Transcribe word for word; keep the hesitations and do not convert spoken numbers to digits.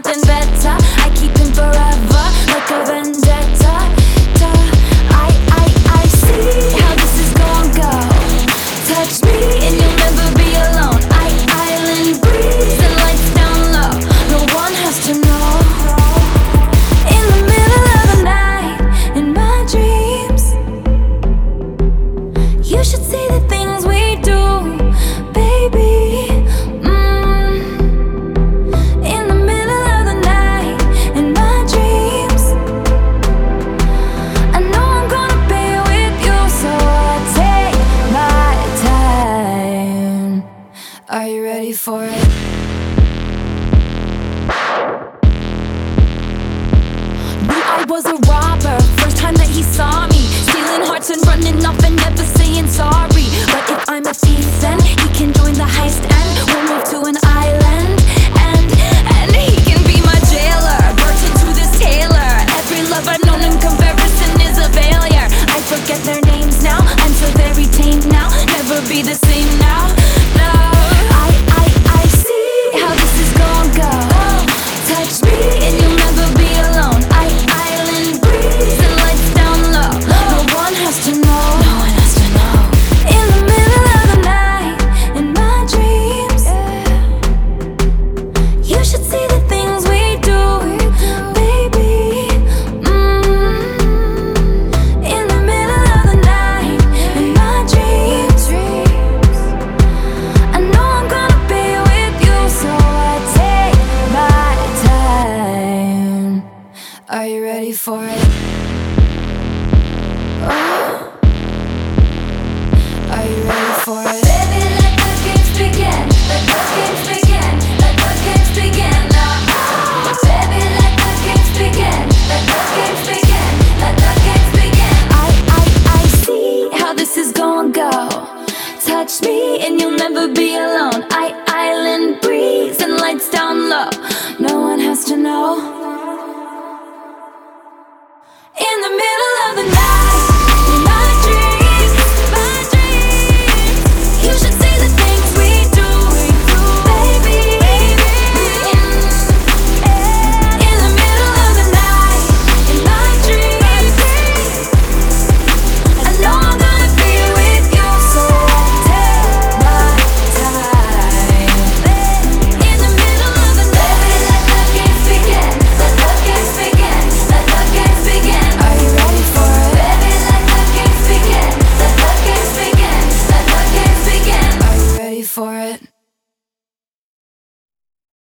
something better. I keep him forever, like a vendetta. Duh. I, I, I see how this is gonna go. Touch me and you'll never be alone. I, island breeze and lights down low. No one has to know. In the middle of the night, in my dreams, you should see the things we do, baby. Mm. In the middle of the night, in my dreams, I know I'm gonna be with you, so I take my time. Are you ready for it? Knew I was a robber, first time that he saw me, stealing hearts and running off and never saying sorry. But if I'm a thief, then he can join the heist and we'll move to an island. And, and he can be my jailer, virgin to this tailor. Every love I've known in comparison is a failure. I forget their names now, I'm so very tame now. Never be the same now, no. I, I, I see how this is gonna go. Touch me and you'll never be alone. I, island breeze and lights down low. No one has to know. No one has to know. In the middle of the night, in my dreams, you should see the things we do, baby. Mm. In the middle of the night, in my dreams, I know I'm gonna be with you, so I take my time. Are you ready for it?